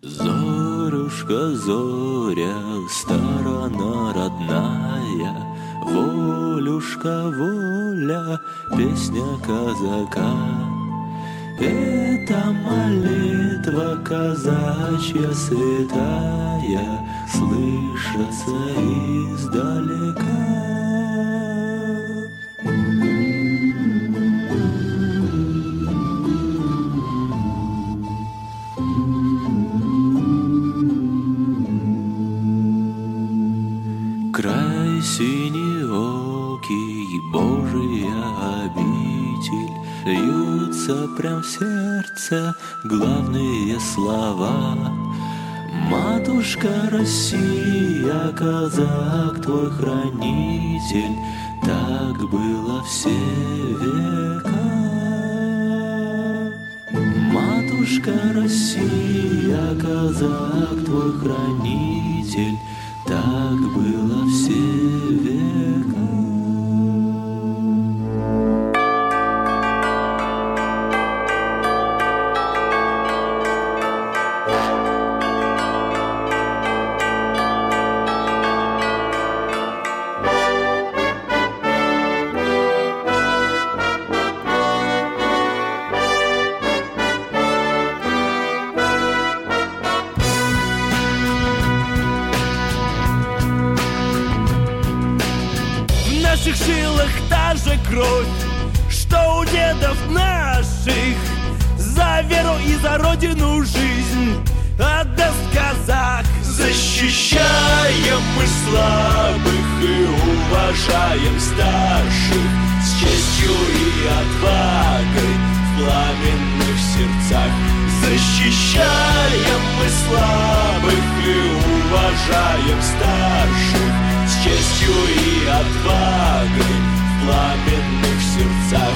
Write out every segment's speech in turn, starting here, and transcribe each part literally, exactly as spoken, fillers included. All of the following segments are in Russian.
Зорюшка, зоря, сторона родная, Волюшка, воля, песня казака. Это молитва казачья святая, слышится издалека. Край синеокий, Божия обитель, льются прям в сердце главные слова. Матушка Россия, казак твой хранитель, так было все века. Матушка Россия, казак твой хранитель, так было все века. В наших жилах та же кровь, что у дедов наших. За веру и за родину жизнь отдаст казак. Защищаем мы слабых и уважаем старших, с честью и отвагой в пламенных сердцах. Защищаем мы слабых и уважаем старших, с честью и отвагой в пламенных сердцах.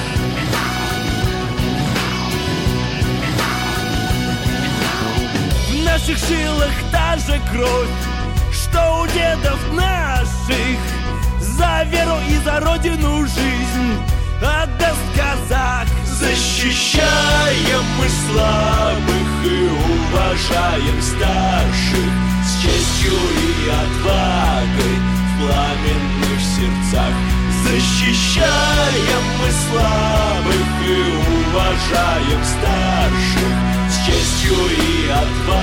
В наших жилах та же кровь, что у дедов наших. За веру и за родину жизнь отдаст казак. Защищаем мы слабых и уважаем старших, с честью и отвагой в пламенных сердцах. Защищаем мы слабых и уважаем старших, с честью и отвагой